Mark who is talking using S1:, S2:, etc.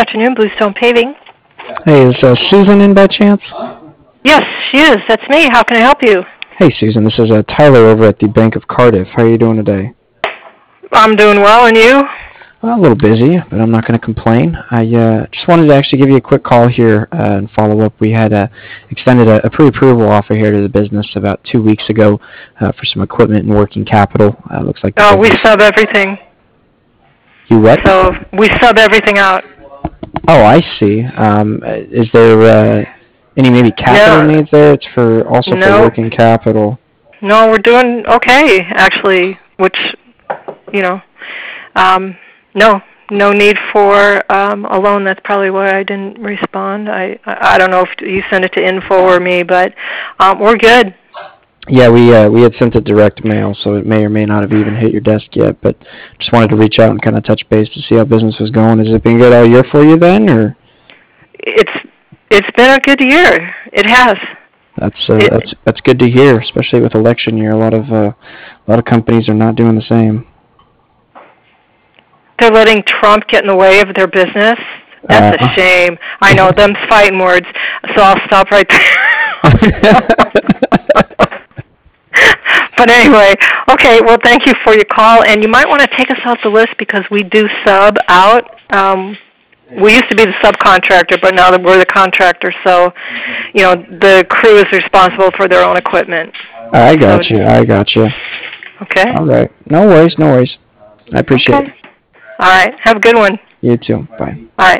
S1: afternoon, Bluestone Paving.
S2: Hey, is Susan in by chance?
S1: Yes, she is. That's me. How can I help you?
S2: Hey, Susan, this is Tyler over at the Bank of Cardiff. How are you doing today?
S1: I'm doing well, and you?
S2: Well, a little busy, but I'm not going to complain. I just wanted to actually give you a quick call here and follow up. We had extended a pre-approval offer here to the business about 2 weeks ago for some equipment and working capital. Looks like the
S1: Oh, we
S2: business...
S1: sub everything.
S2: You what?
S1: So we sub everything out.
S2: Oh, I see. Is there any maybe capital
S1: No,
S2: needs there? It's for also for
S1: no,
S2: working capital.
S1: no. We're doing okay, actually. Which, you know, no, no need for a loan. That's probably why I didn't respond. I don't know if you sent it to info or me, but we're good.
S2: Yeah, we had sent it direct mail, so it may or may not have even hit your desk yet. But just wanted to reach out and kind of touch base to see how business was going. Has it been good all year for you then, or?
S1: It's been a good year. It has.
S2: That's good to hear, especially with election year. A lot of companies are not doing the same.
S1: They're letting Trump get in the way of their business. That's a shame. I know, them's fighting words, so I'll stop right there. But anyway, okay, well, thank you for your call, and you might want to take us off the list because we do sub out. We used to be the subcontractor, but now that we're the contractor, so, you know, the crew is responsible for their own equipment.
S2: I got you.
S1: Okay?
S2: All right. No worries. I appreciate it.
S1: All right. Have a good one.
S2: You too. Bye.
S1: All right.